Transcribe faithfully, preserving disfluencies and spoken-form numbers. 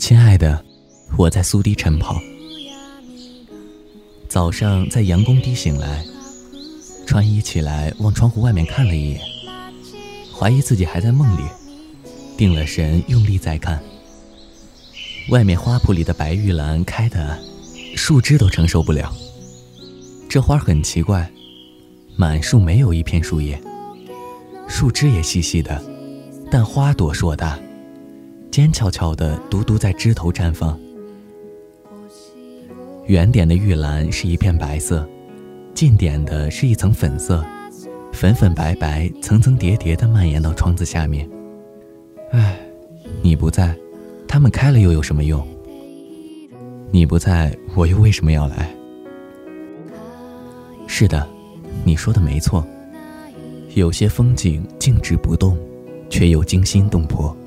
亲爱的，我在苏堤晨跑。早上在阳光低醒来，穿衣起来往窗户外面看了一眼，怀疑自己还在梦里，定了神用力再看。外面花圃里的白玉兰开得树枝都承受不了。这花很奇怪，满树没有一片树叶，树枝也细细的，但花朵硕大，尖翘翘的独独在枝头绽放。远点的玉兰是一片白色，近点的是一层粉色，粉粉白白，层层叠叠地蔓延到窗子下面。唉，你不在，它们开了又有什么用？你不在，我又为什么要来？是的，你说的没错，有些风景静止不动，却又惊心动魄。